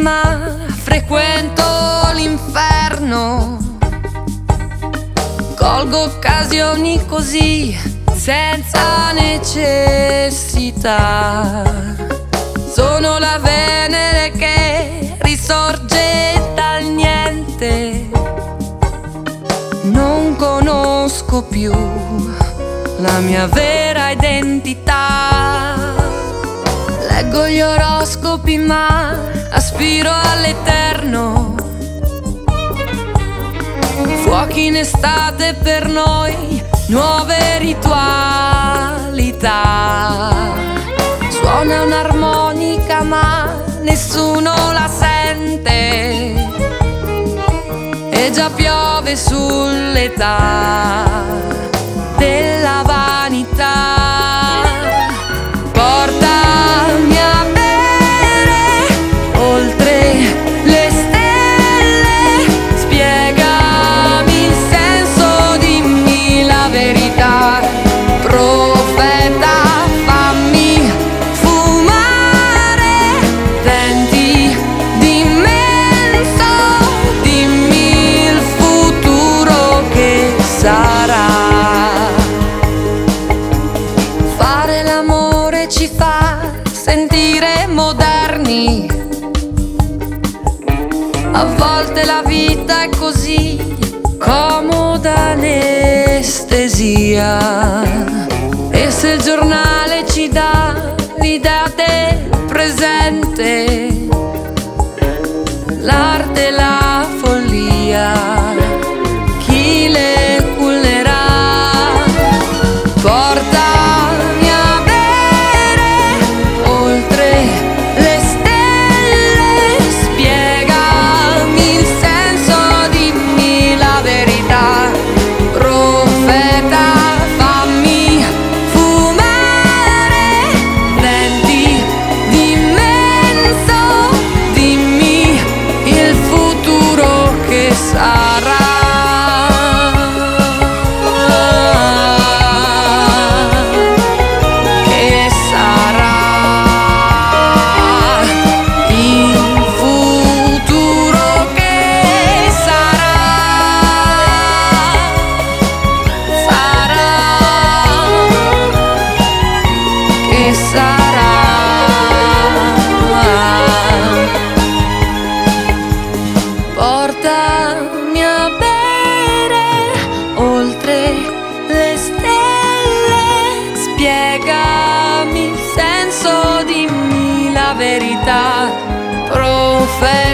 ma frequento l'inferno. Colgo occasioni così, senza necessità. Sono la Venere che risorge dal niente. Non conosco più la mia vera identità. Leggo gli oroscopi ma aspiro all'eterno. Fuochi in estate per noi, nuove ritualità. Suona un'armonica ma nessuno la sente. E già piove sull'età della vanità. Portami a bere oltre le stelle, spiegami il senso, dimmi la verità. Profeta, fammi fumare venti d'immenso, dimmi il futuro che sarà. Fare l'amore ci fa sentire moderni. A volte la vita è così comoda, anestesia. E se il giornale ci dà l'idea del presente, l'arte e la follia, chi le cullerà? Portami a bere oltre le stelle, spiegami il senso, dimmi la verità. Profeta, fammi fumare venti d'immenso, dimmi il futuro che sarà. Che sarà il futuro che sarà. Sarà che sarà. Portami a bere oltre le stelle, spiegami il senso, dimmi la verità. Profeta,